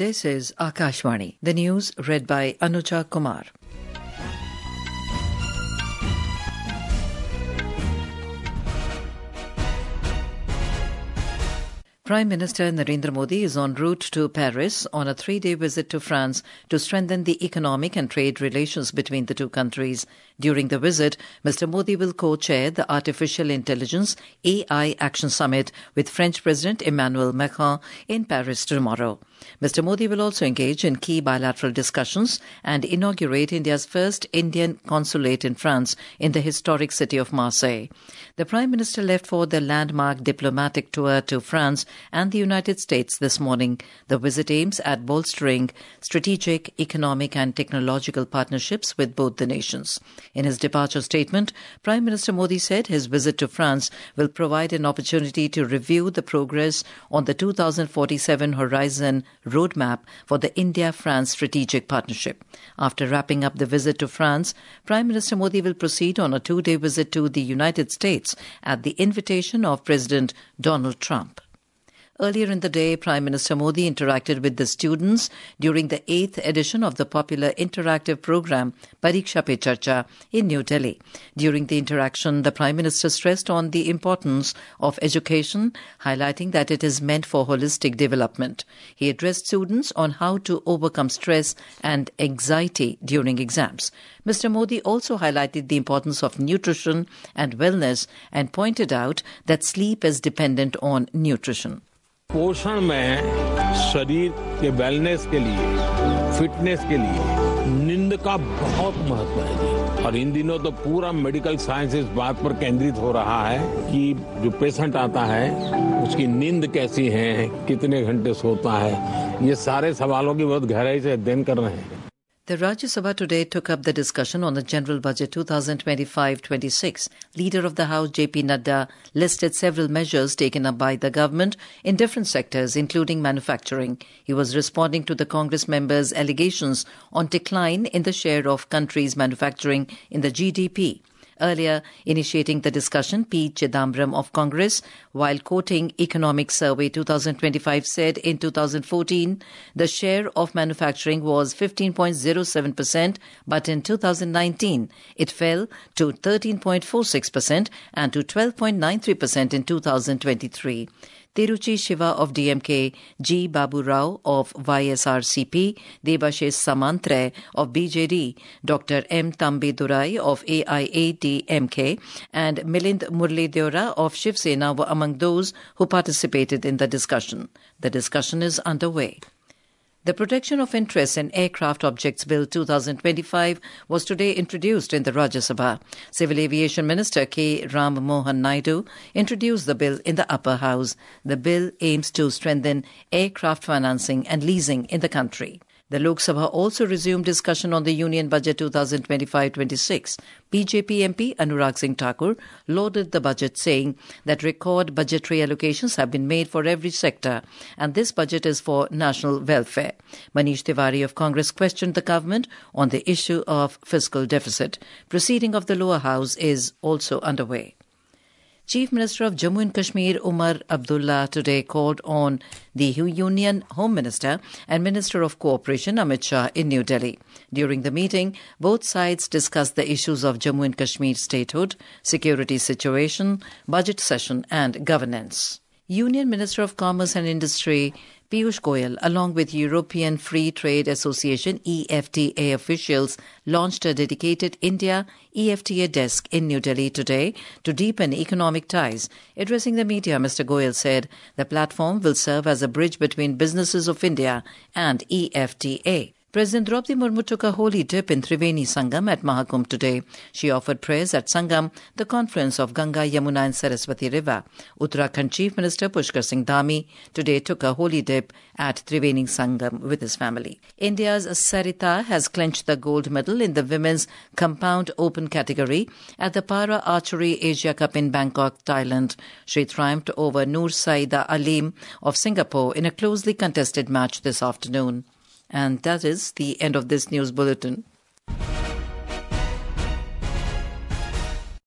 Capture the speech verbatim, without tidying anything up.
This is Akashvani. The news read by Anuja Kumar. Prime Minister Narendra Modi is en route to Paris on a three-day visit to France to strengthen the economic and trade relations between the two countries. During the visit, Mister Modi will co-chair the Artificial Intelligence A I Action Summit with French President Emmanuel Macron in Paris tomorrow. Mister Modi will also engage in key bilateral discussions and inaugurate India's first Indian consulate in France in the historic city of Marseille. The Prime Minister left for the landmark diplomatic tour to France and the United States this morning. The visit aims at bolstering strategic, economic and technological partnerships with both the nations. In his departure statement, Prime Minister Modi said his visit to France will provide an opportunity to review the progress on the two thousand forty-seven Horizon roadmap for the India-France strategic partnership. After wrapping up the visit to France, Prime Minister Modi will proceed on a two-day visit to the United States at the invitation of President Donald Trump. Earlier in the day, Prime Minister Modi interacted with the students during the eighth edition of the popular interactive program Pariksha Pe Charcha in New Delhi. During the interaction, the Prime Minister stressed on the importance of education, highlighting that it is meant for holistic development. He addressed students on how to overcome stress and anxiety during exams. Mister Modi also highlighted the importance of nutrition and wellness and pointed out that sleep is dependent on nutrition. पोषण में शरीर के wellness के लिए, fitness के लिए नींद का बहुत महत्व है जी। और इन दिनों तो पूरा मेडिकल साइंस इस बात पर केंद्रित हो रहा है कि जो पेशेंट आता है उसकी नींद कैसी है, कितने घंटे सोता है, ये सारे सवालों की बहुत गहराई से अध्ययन कर रहे हैं. The Rajya Sabha today took up the discussion on the General Budget twenty twenty-five twenty-six. Leader of the House, J P Nadda, listed several measures taken up by the government in different sectors, including manufacturing. He was responding to the Congress members' allegations on decline in the share of country's manufacturing in the G D P. Earlier, initiating the discussion, P. Chidambaram of Congress, while quoting Economic Survey twenty twenty-five, said in two thousand fourteen, the share of manufacturing was fifteen point zero seven percent, but in two thousand nineteen, it fell to thirteen point four six percent and to twelve point nine three percent in two thousand twenty-three. Tiruchi Shiva of D M K, G. Babu Rao of Y S R C P, Debashish Samantre of B J D, Doctor M. Tambi Durai of A I A D M K, and Milind Murli Deora of Shiv Sena were among those who participated in the discussion. The discussion is underway. The Protection of Interests in Aircraft Objects Bill twenty twenty-five was today introduced in the Rajya Sabha. Civil Aviation Minister K. Ram Mohan Naidu introduced the bill in the upper house. The bill aims to strengthen aircraft financing and leasing in the country. The Lok Sabha also resumed discussion on the Union Budget twenty twenty-five twenty-six. B J P M P Anurag Singh Thakur lauded the budget, saying that record budgetary allocations have been made for every sector, and this budget is for national welfare. Manish Tiwari of Congress questioned the government on the issue of fiscal deficit. Proceeding of the lower house is also underway. Chief Minister of Jammu and Kashmir Umar Abdullah today called on the Union Home Minister and Minister of Cooperation Amit Shah in New Delhi. During the meeting, both sides discussed the issues of Jammu and Kashmir statehood, security situation, budget session and governance. Union Minister of Commerce and Industry Piyush Goyal, along with European Free Trade Association E F T A officials, launched a dedicated India E F T A desk in New Delhi today to deepen economic ties. Addressing the media, Mister Goyal said the platform will serve as a bridge between businesses of India and E F T A. President Draupadi Murmu took a holy dip in Triveni Sangam at Mahakumbh today. She offered prayers at Sangam, the confluence of Ganga, Yamuna and Saraswati River. Uttarakhand Chief Minister Pushkar Singh Dhami today took a holy dip at Triveni Sangam with his family. India's Sarita has clinched the gold medal in the women's compound open category at the Para Archery Asia Cup in Bangkok, Thailand. She triumphed over Noor Saida Alim of Singapore in a closely contested match this afternoon. And that is the end of this news bulletin.